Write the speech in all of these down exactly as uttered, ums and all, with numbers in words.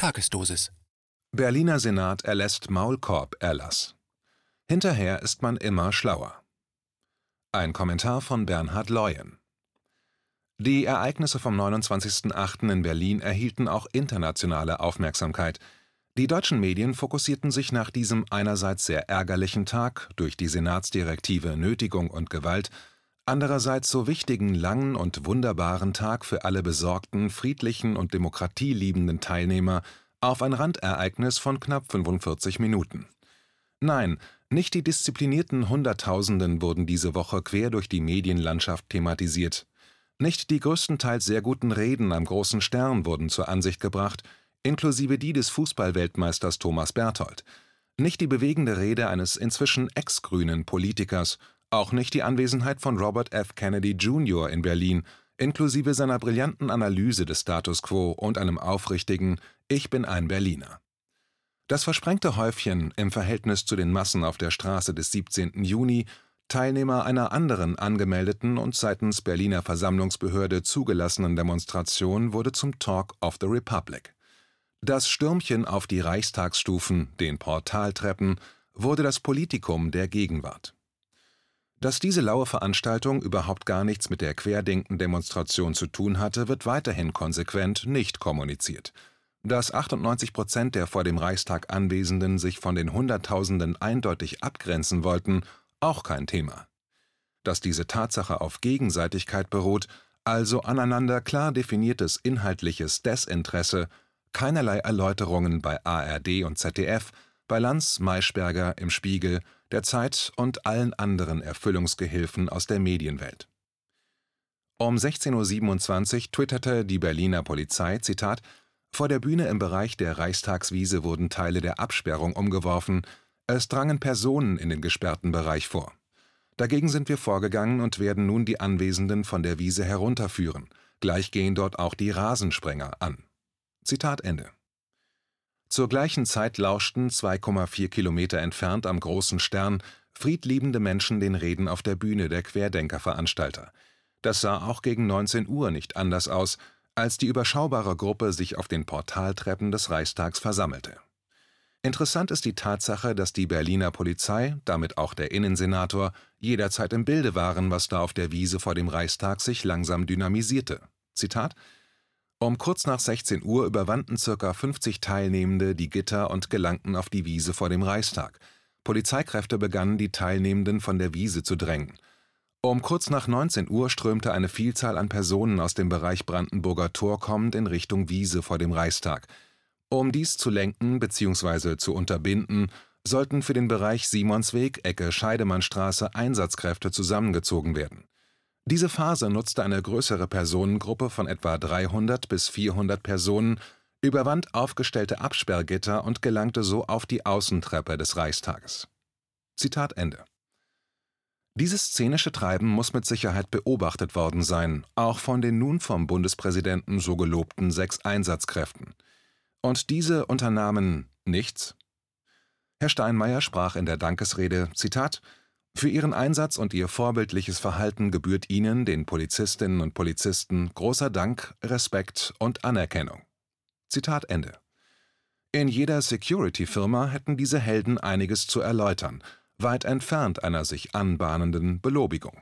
Tagesdosis. Berliner Senat erlässt Maulkorb-Erlass. Hinterher ist man immer schlauer. Ein Kommentar von Bernhard Leuen. Die Ereignisse vom neunundzwanzigsten achten in Berlin erhielten auch internationale Aufmerksamkeit. Die deutschen Medien fokussierten sich nach diesem einerseits sehr ärgerlichen Tag durch die Senatsdirektive Nötigung und Gewalt, andererseits so wichtigen, langen und wunderbaren Tag für alle besorgten, friedlichen und demokratieliebenden Teilnehmer auf ein Randereignis von knapp fünfundvierzig Minuten. Nein, nicht die disziplinierten Hunderttausenden wurden diese Woche quer durch die Medienlandschaft thematisiert. Nicht die größtenteils sehr guten Reden am Großen Stern wurden zur Ansicht gebracht, inklusive die des Fußballweltmeisters Thomas Berthold. Nicht die bewegende Rede eines inzwischen ex-grünen Politikers, auch nicht die Anwesenheit von Robert F. Kennedy Junior in Berlin, inklusive seiner brillanten Analyse des Status quo und einem aufrichtigen »Ich bin ein Berliner«. Das versprengte Häufchen im Verhältnis zu den Massen auf der Straße des siebzehnten Juni, Teilnehmer einer anderen angemeldeten und seitens Berliner Versammlungsbehörde zugelassenen Demonstration, wurde zum Talk of the Republic. Das Stürmchen auf die Reichstagsstufen, den Portaltreppen, wurde das Politikum der Gegenwart. Dass diese laue Veranstaltung überhaupt gar nichts mit der Querdenken-Demonstration zu tun hatte, wird weiterhin konsequent nicht kommuniziert. Dass achtundneunzig Prozent der vor dem Reichstag Anwesenden sich von den Hunderttausenden eindeutig abgrenzen wollten, auch kein Thema. Dass diese Tatsache auf Gegenseitigkeit beruht, also aneinander klar definiertes inhaltliches Desinteresse, keinerlei Erläuterungen bei A R D und Z D F, bei Lanz, Maischberger, im Spiegel, der Zeit und allen anderen Erfüllungsgehilfen aus der Medienwelt. Um sechzehn Uhr siebenundzwanzig twitterte die Berliner Polizei, Zitat, »Vor der Bühne im Bereich der Reichstagswiese wurden Teile der Absperrung umgeworfen. Es drangen Personen in den gesperrten Bereich vor. Dagegen sind wir vorgegangen und werden nun die Anwesenden von der Wiese herunterführen. Gleich gehen dort auch die Rasensprenger an.« Zitat Ende. Zur gleichen Zeit lauschten zwei Komma vier Kilometer entfernt am Großen Stern friedliebende Menschen den Reden auf der Bühne der Querdenker-Veranstalter. Das sah auch gegen neunzehn Uhr nicht anders aus, als die überschaubare Gruppe sich auf den Portaltreppen des Reichstags versammelte. Interessant ist die Tatsache, dass die Berliner Polizei, damit auch der Innensenator, jederzeit im Bilde waren, was da auf der Wiese vor dem Reichstag sich langsam dynamisierte. Zitat: Um kurz nach sechzehn Uhr überwanden ca. fünfzig Teilnehmende die Gitter und gelangten auf die Wiese vor dem Reichstag. Polizeikräfte begannen, die Teilnehmenden von der Wiese zu drängen. Um kurz nach neunzehn Uhr strömte eine Vielzahl an Personen aus dem Bereich Brandenburger Tor kommend in Richtung Wiese vor dem Reichstag. Um dies zu lenken bzw. zu unterbinden, sollten für den Bereich Simonsweg, Ecke Scheidemannstraße Einsatzkräfte zusammengezogen werden. Diese Phase nutzte eine größere Personengruppe von etwa dreihundert bis vierhundert Personen, überwand aufgestellte Absperrgitter und gelangte so auf die Außentreppe des Reichstages. Zitat Ende. Dieses szenische Treiben muss mit Sicherheit beobachtet worden sein, auch von den nun vom Bundespräsidenten so gelobten sechs Einsatzkräften. Und diese unternahmen nichts? Herr Steinmeier sprach in der Dankesrede, Zitat, »Für Ihren Einsatz und Ihr vorbildliches Verhalten gebührt Ihnen, den Polizistinnen und Polizisten, großer Dank, Respekt und Anerkennung.« Zitat Ende. In jeder Security-Firma hätten diese Helden einiges zu erläutern, weit entfernt einer sich anbahnenden Belobigung.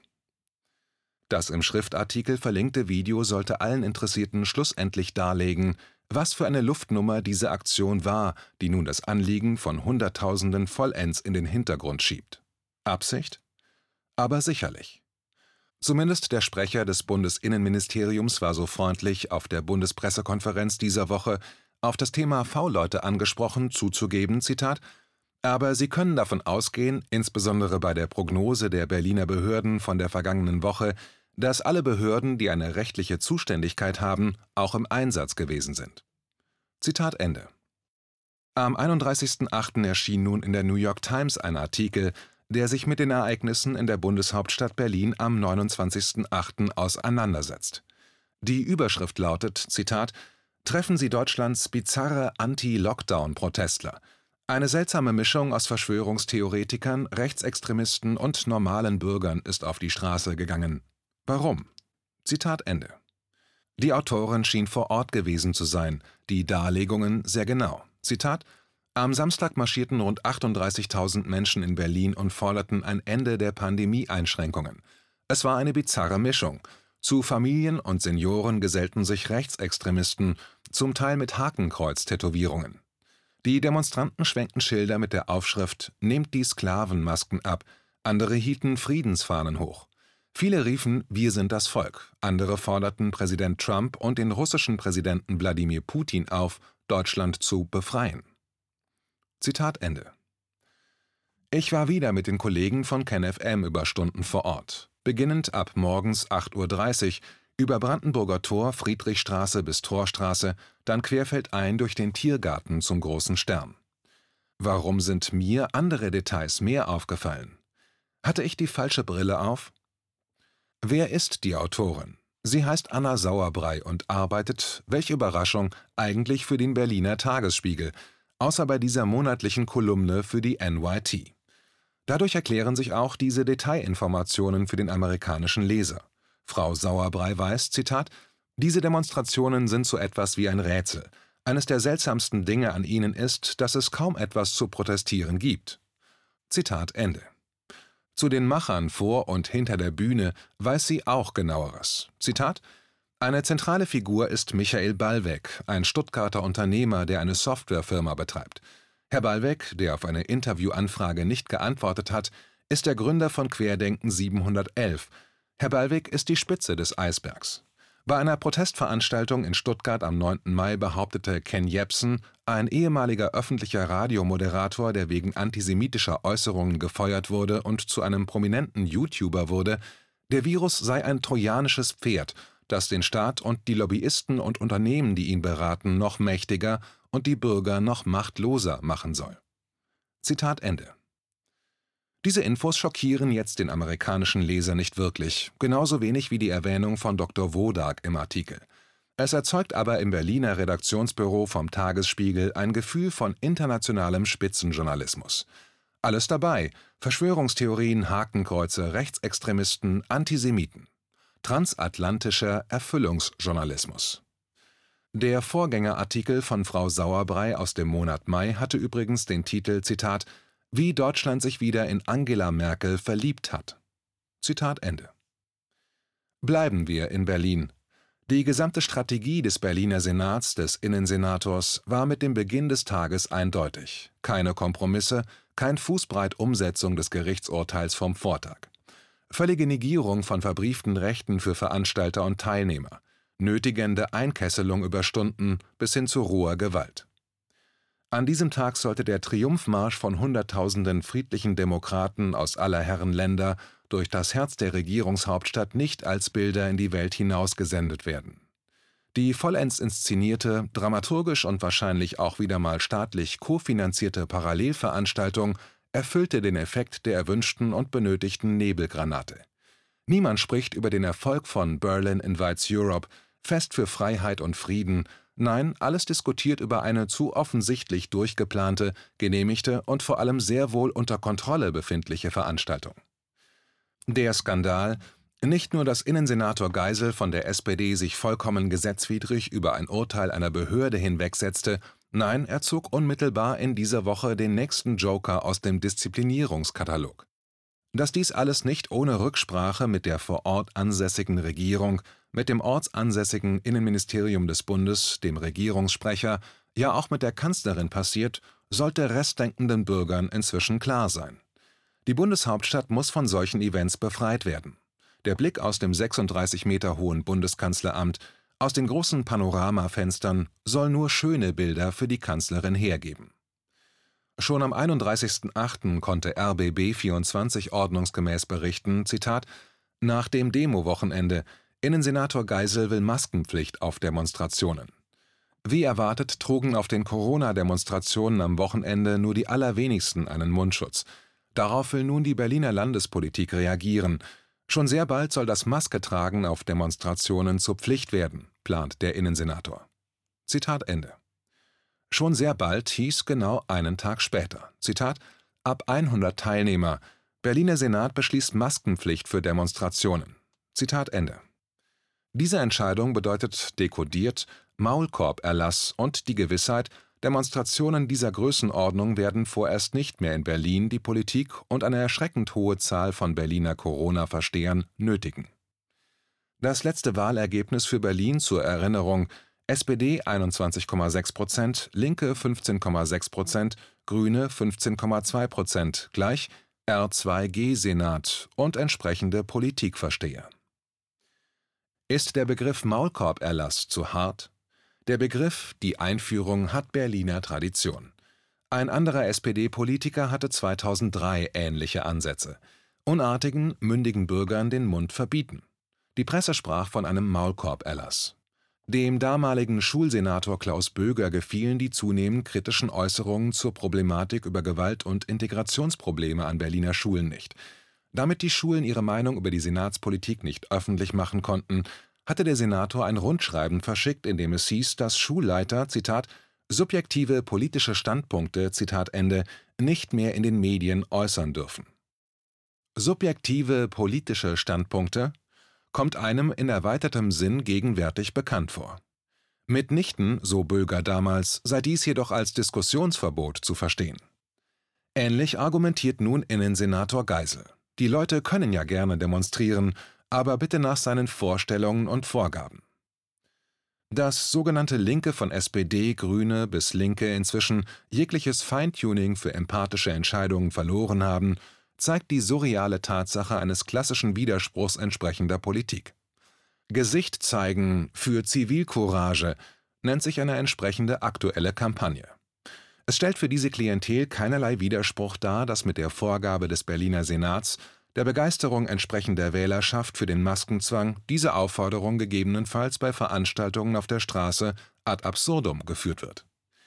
Das im Schriftartikel verlinkte Video sollte allen Interessierten schlussendlich darlegen, was für eine Luftnummer diese Aktion war, die nun das Anliegen von Hunderttausenden vollends in den Hintergrund schiebt. Absicht? Aber sicherlich. Zumindest der Sprecher des Bundesinnenministeriums war so freundlich, auf der Bundespressekonferenz dieser Woche auf das Thema V-Leute angesprochen, zuzugeben, Zitat, »Aber Sie können davon ausgehen, insbesondere bei der Prognose der Berliner Behörden von der vergangenen Woche, dass alle Behörden, die eine rechtliche Zuständigkeit haben, auch im Einsatz gewesen sind.« Zitat Ende. Am einunddreißigsten achten erschien nun in der New York Times ein Artikel, der sich mit den Ereignissen in der Bundeshauptstadt Berlin am neunundzwanzigsten achten auseinandersetzt. Die Überschrift lautet, Zitat, »Treffen Sie Deutschlands bizarre Anti-Lockdown-Protestler. Eine seltsame Mischung aus Verschwörungstheoretikern, Rechtsextremisten und normalen Bürgern ist auf die Straße gegangen. Warum?« Zitat Ende. Die Autorin schien vor Ort gewesen zu sein, die Darlegungen sehr genau. Zitat: Am Samstag marschierten rund achtunddreißigtausend Menschen in Berlin und forderten ein Ende der Pandemie-Einschränkungen. Es war eine bizarre Mischung. Zu Familien und Senioren gesellten sich Rechtsextremisten, zum Teil mit Hakenkreuz-Tätowierungen. Die Demonstranten schwenkten Schilder mit der Aufschrift »Nehmt die Sklavenmasken ab«, andere hielten Friedensfahnen hoch. Viele riefen »Wir sind das Volk«, andere forderten Präsident Trump und den russischen Präsidenten Wladimir Putin auf, Deutschland zu befreien. Zitat Ende. Ich war wieder mit den Kollegen von KenFM über Stunden vor Ort, beginnend ab morgens acht Uhr dreißig, über Brandenburger Tor, Friedrichstraße bis Torstraße, dann querfeldein durch den Tiergarten zum Großen Stern. Warum sind mir andere Details mehr aufgefallen? Hatte ich die falsche Brille auf? Wer ist die Autorin? Sie heißt Anna Sauerbrei und arbeitet, welche Überraschung, eigentlich für den Berliner Tagesspiegel, außer bei dieser monatlichen Kolumne für die N Y T. Dadurch erklären sich auch diese Detailinformationen für den amerikanischen Leser. Frau Sauerbrei weiß, Zitat, diese Demonstrationen sind so etwas wie ein Rätsel. Eines der seltsamsten Dinge an ihnen ist, dass es kaum etwas zu protestieren gibt. Zitat Ende. Zu den Machern vor und hinter der Bühne weiß sie auch Genaueres. Zitat: Eine zentrale Figur ist Michael Ballweg, ein Stuttgarter Unternehmer, der eine Softwarefirma betreibt. Herr Ballweg, der auf eine Interviewanfrage nicht geantwortet hat, ist der Gründer von Querdenken siebenhundertelf. Herr Ballweg ist die Spitze des Eisbergs. Bei einer Protestveranstaltung in Stuttgart am neunten Mai behauptete Ken Jebsen, ein ehemaliger öffentlicher Radiomoderator, der wegen antisemitischer Äußerungen gefeuert wurde und zu einem prominenten YouTuber wurde, der Virus sei ein trojanisches Pferd, das den Staat und die Lobbyisten und Unternehmen, die ihn beraten, noch mächtiger und die Bürger noch machtloser machen soll. Zitat Ende. Diese Infos schockieren jetzt den amerikanischen Leser nicht wirklich, genauso wenig wie die Erwähnung von Doktor Wodak im Artikel. Es erzeugt aber im Berliner Redaktionsbüro vom Tagesspiegel ein Gefühl von internationalem Spitzenjournalismus. Alles dabei: Verschwörungstheorien, Hakenkreuze, Rechtsextremisten, Antisemiten. Transatlantischer Erfüllungsjournalismus. Der Vorgängerartikel von Frau Sauerbrei aus dem Monat Mai hatte übrigens den Titel, Zitat, »Wie Deutschland sich wieder in Angela Merkel verliebt hat«. Zitat Ende. Bleiben wir in Berlin. Die gesamte Strategie des Berliner Senats, des Innensenators, war mit dem Beginn des Tages eindeutig. Keine Kompromisse, kein Fußbreit Umsetzung des Gerichtsurteils vom Vortag. Völlige Negierung von verbrieften Rechten für Veranstalter und Teilnehmer. Nötigende Einkesselung über Stunden bis hin zu roher Gewalt. An diesem Tag sollte der Triumphmarsch von Hunderttausenden friedlichen Demokraten aus aller Herren Länder durch das Herz der Regierungshauptstadt nicht als Bilder in die Welt hinaus gesendet werden. Die vollends inszenierte, dramaturgisch und wahrscheinlich auch wieder mal staatlich kofinanzierte Parallelveranstaltung erfüllte den Effekt der erwünschten und benötigten Nebelgranate. Niemand spricht über den Erfolg von Berlin Invites Europe, Fest für Freiheit und Frieden. Nein, alles diskutiert über eine zu offensichtlich durchgeplante, genehmigte und vor allem sehr wohl unter Kontrolle befindliche Veranstaltung. Der Skandal: Nicht nur, dass Innensenator Geisel von der S P D sich vollkommen gesetzwidrig über ein Urteil einer Behörde hinwegsetzte, nein, er zog unmittelbar in dieser Woche den nächsten Joker aus dem Disziplinierungskatalog. Dass dies alles nicht ohne Rücksprache mit der vor Ort ansässigen Regierung, mit dem ortsansässigen Innenministerium des Bundes, dem Regierungssprecher, ja auch mit der Kanzlerin passiert, sollte restdenkenden Bürgern inzwischen klar sein. Die Bundeshauptstadt muss von solchen Events befreit werden. Der Blick aus dem sechsunddreißig Meter hohen Bundeskanzleramt, aus den großen Panoramafenstern, soll nur schöne Bilder für die Kanzlerin hergeben. Schon am einunddreißigsten achten konnte R B B vierundzwanzig ordnungsgemäß berichten, Zitat, nach dem Demo-Wochenende, Innensenator Geisel will Maskenpflicht auf Demonstrationen. Wie erwartet trugen auf den Corona-Demonstrationen am Wochenende nur die allerwenigsten einen Mundschutz. Darauf will nun die Berliner Landespolitik reagieren. Schon sehr bald soll das Masketragen auf Demonstrationen zur Pflicht werden, plant der Innensenator. Zitat Ende. Schon sehr bald hieß genau einen Tag später. Zitat, ab hundert Teilnehmer. Berliner Senat beschließt Maskenpflicht für Demonstrationen. Zitat Ende. Diese Entscheidung bedeutet dekodiert Maulkorb-Erlass und die Gewissheit, Demonstrationen dieser Größenordnung werden vorerst nicht mehr in Berlin die Politik und eine erschreckend hohe Zahl von Berliner Corona-Verstehern nötigen. Das letzte Wahlergebnis für Berlin zur Erinnerung: S P D einundzwanzig Komma sechs Prozent, Linke fünfzehn Komma sechs Prozent, Grüne fünfzehn Komma zwei Prozent, gleich R zwei G Senat und entsprechende Politikversteher. Ist der Begriff Maulkorb-Erlass zu hart? Der Begriff, die Einführung, hat Berliner Tradition. Ein anderer S P D-Politiker hatte zweitausenddrei ähnliche Ansätze: unartigen, mündigen Bürgern den Mund verbieten. Die Presse sprach von einem Maulkorb-Erlass. Dem damaligen Schulsenator Klaus Böger gefielen die zunehmend kritischen Äußerungen zur Problematik über Gewalt- und Integrationsprobleme an Berliner Schulen nicht. Damit die Schulen ihre Meinung über die Senatspolitik nicht öffentlich machen konnten, hatte der Senator ein Rundschreiben verschickt, in dem es hieß, dass Schulleiter, Zitat, subjektive politische Standpunkte, Zitat Ende, nicht mehr in den Medien äußern dürfen. Subjektive politische Standpunkte kommt einem in erweitertem Sinn gegenwärtig bekannt vor. Mitnichten, so Böger damals, sei dies jedoch als Diskussionsverbot zu verstehen. Ähnlich argumentiert nun Innensenator Geisel. Die Leute können ja gerne demonstrieren, aber bitte nach seinen Vorstellungen und Vorgaben. Dass sogenannte Linke von S P D, Grüne bis Linke inzwischen jegliches Feintuning für empathische Entscheidungen verloren haben, zeigt die surreale Tatsache eines klassischen Widerspruchs entsprechender Politik. Gesicht zeigen für Zivilcourage nennt sich eine entsprechende aktuelle Kampagne. Es stellt für diese Klientel keinerlei Widerspruch dar, dass mit der Vorgabe des Berliner Senats, der Begeisterung entsprechender Wählerschaft für den Maskenzwang, diese Aufforderung gegebenenfalls bei Veranstaltungen auf der Straße ad absurdum geführt wird.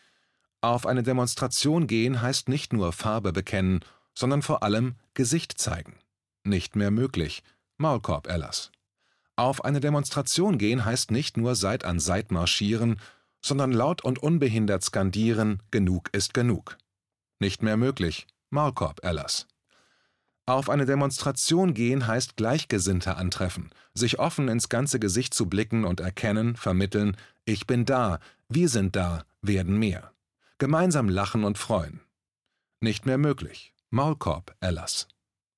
Auf eine Demonstration gehen heißt nicht nur Farbe bekennen, sondern vor allem Gesicht zeigen. Nicht mehr möglich. Maulkorb-Erlass. Auf eine Demonstration gehen heißt nicht nur Seit an Seit marschieren, sondern laut und unbehindert skandieren: Genug ist genug. Nicht mehr möglich. Maulkorb-Erlass. Auf eine Demonstration gehen heißt Gleichgesinnte antreffen, sich offen ins ganze Gesicht zu blicken und erkennen, vermitteln: Ich bin da, wir sind da, werden mehr. Gemeinsam lachen und freuen. Nicht mehr möglich. Maulkorb-Erlass.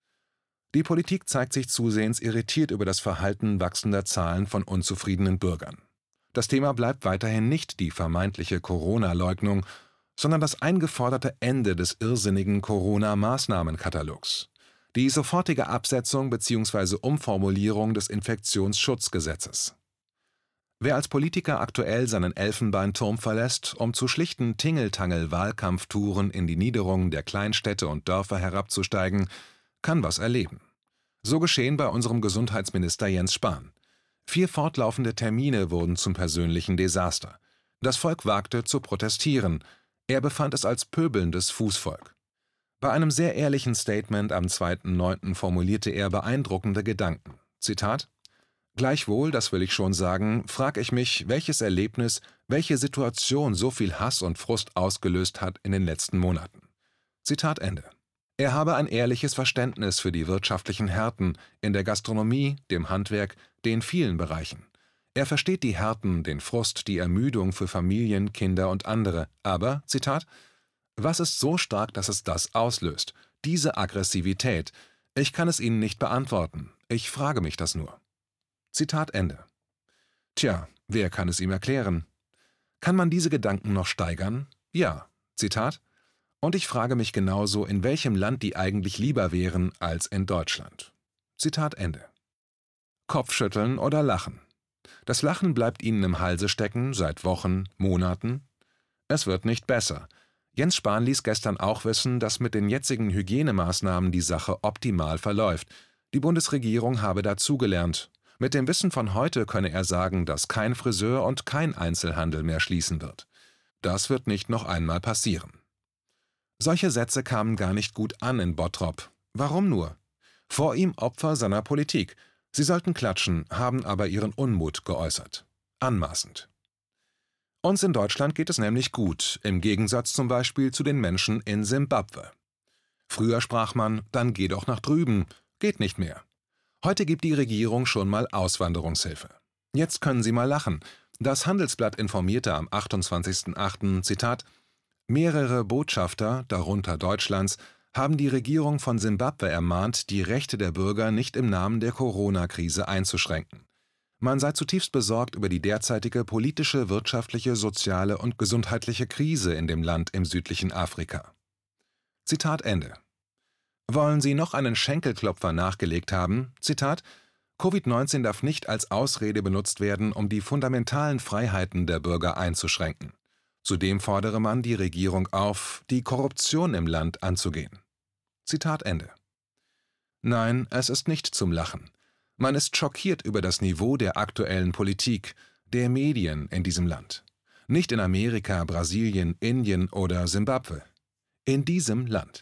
Die Politik zeigt sich zusehends irritiert über das Verhalten wachsender Zahlen von unzufriedenen Bürgern. Das Thema bleibt weiterhin nicht die vermeintliche Corona-Leugnung, sondern das eingeforderte Ende des irrsinnigen Corona-Maßnahmenkatalogs. Die sofortige Absetzung bzw. Umformulierung des Infektionsschutzgesetzes. Wer als Politiker aktuell seinen Elfenbeinturm verlässt, um zu schlichten Tingeltangel-Wahlkampftouren in die Niederungen der Kleinstädte und Dörfer herabzusteigen, kann was erleben. So geschehen bei unserem Gesundheitsminister Jens Spahn. Vier fortlaufende Termine wurden zum persönlichen Desaster. Das Volk wagte zu protestieren. Er befand es als pöbelndes Fußvolk. Bei einem sehr ehrlichen Statement am zweiten neunten formulierte er beeindruckende Gedanken. Zitat: Gleichwohl, das will ich schon sagen, frag ich mich, welches Erlebnis, welche Situation so viel Hass und Frust ausgelöst hat in den letzten Monaten. Zitat Ende. Er habe ein ehrliches Verständnis für die wirtschaftlichen Härten in der Gastronomie, dem Handwerk, den vielen Bereichen. Er versteht die Härten, den Frust, die Ermüdung für Familien, Kinder und andere, aber, Zitat, was ist so stark, dass es das auslöst? Diese Aggressivität. Ich kann es Ihnen nicht beantworten. Ich frage mich das nur. Zitat Ende. Tja, wer kann es ihm erklären? Kann man diese Gedanken noch steigern? Ja. Zitat: Und ich frage mich genauso, in welchem Land die eigentlich lieber wären als in Deutschland. Zitat Ende. Kopfschütteln oder lachen? Das Lachen bleibt Ihnen im Halse stecken seit Wochen, Monaten. Es wird nicht besser. Jens Spahn ließ gestern auch wissen, dass mit den jetzigen Hygienemaßnahmen die Sache optimal verläuft. Die Bundesregierung habe dazugelernt. Mit dem Wissen von heute könne er sagen, dass kein Friseur und kein Einzelhandel mehr schließen wird. Das wird nicht noch einmal passieren. Solche Sätze kamen gar nicht gut an in Bottrop. Warum nur? Vor ihm Opfer seiner Politik. Sie sollten klatschen, haben aber ihren Unmut geäußert. Anmaßend. Uns in Deutschland geht es nämlich gut, im Gegensatz zum Beispiel zu den Menschen in Simbabwe. Früher sprach man, dann geh doch nach drüben, geht nicht mehr. Heute gibt die Regierung schon mal Auswanderungshilfe. Jetzt können Sie mal lachen. Das Handelsblatt informierte am achtundzwanzigsten achten, Zitat, mehrere Botschafter, darunter Deutschlands, haben die Regierung von Simbabwe ermahnt, die Rechte der Bürger nicht im Namen der Corona-Krise einzuschränken. Man sei zutiefst besorgt über die derzeitige politische, wirtschaftliche, soziale und gesundheitliche Krise in dem Land im südlichen Afrika. Zitat Ende. Wollen Sie noch einen Schenkelklopfer nachgelegt haben? Zitat: Covid neunzehn darf nicht als Ausrede benutzt werden, um die fundamentalen Freiheiten der Bürger einzuschränken. Zudem fordere man die Regierung auf, die Korruption im Land anzugehen. Zitat Ende. Nein, es ist nicht zum Lachen. Man ist schockiert über das Niveau der aktuellen Politik, der Medien in diesem Land. Nicht in Amerika, Brasilien, Indien oder Simbabwe. In diesem Land.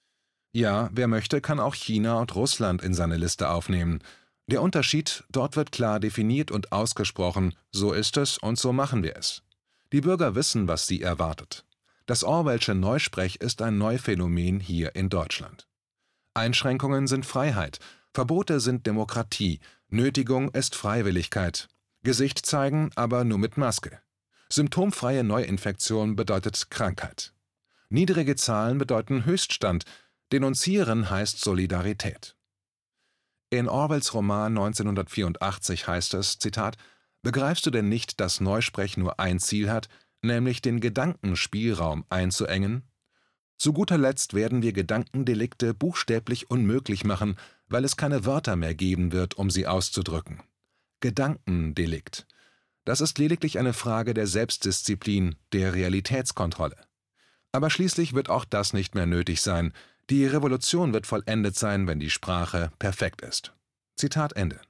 Ja, wer möchte, kann auch China und Russland in seine Liste aufnehmen. Der Unterschied, dort wird klar definiert und ausgesprochen, so ist es und so machen wir es. Die Bürger wissen, was sie erwartet. Das Orwellsche Neusprech ist ein Neuphänomen hier in Deutschland. Einschränkungen sind Freiheit, Verbote sind Demokratie, Nötigung ist Freiwilligkeit. Gesicht zeigen, aber nur mit Maske. Symptomfreie Neuinfektion bedeutet Krankheit. Niedrige Zahlen bedeuten Höchststand, denunzieren heißt Solidarität. In Orwells Roman neunzehnhundertvierundachtzig heißt es, Zitat, »Begreifst du denn nicht, dass Neusprech nur ein Ziel hat, nämlich den Gedankenspielraum einzuengen? Zu guter Letzt werden wir Gedankendelikte buchstäblich unmöglich machen, weil es keine Wörter mehr geben wird, um sie auszudrücken. Gedankendelikt. Das ist lediglich eine Frage der Selbstdisziplin, der Realitätskontrolle. Aber schließlich wird auch das nicht mehr nötig sein. Die Revolution wird vollendet sein, wenn die Sprache perfekt ist.« Zitat Ende.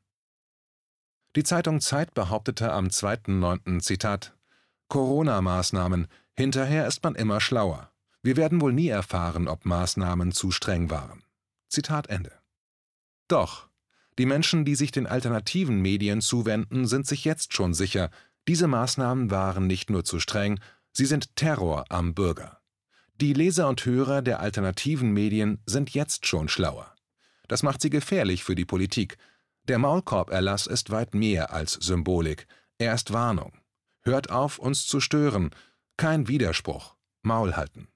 Die Zeitung Zeit behauptete am zweiten neunten Zitat, »Corona-Maßnahmen, hinterher ist man immer schlauer. Wir werden wohl nie erfahren, ob Maßnahmen zu streng waren.« Zitat Ende. Doch, die Menschen, die sich den alternativen Medien zuwenden, sind sich jetzt schon sicher, diese Maßnahmen waren nicht nur zu streng, sie sind Terror am Bürger. Die Leser und Hörer der alternativen Medien sind jetzt schon schlauer. Das macht sie gefährlich für die Politik. Der Maulkorb-Erlass ist weit mehr als Symbolik. Er ist Warnung. Hört auf, uns zu stören. Kein Widerspruch. Maul halten.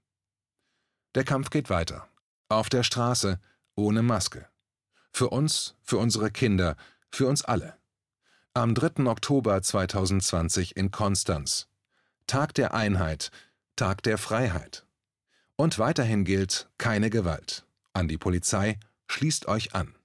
Der Kampf geht weiter. Auf der Straße, ohne Maske. Für uns, für unsere Kinder, für uns alle. Am dritten Oktober zweitausendzwanzig in Konstanz. Tag der Einheit, Tag der Freiheit. Und weiterhin gilt keine Gewalt. An die Polizei, schließt euch an.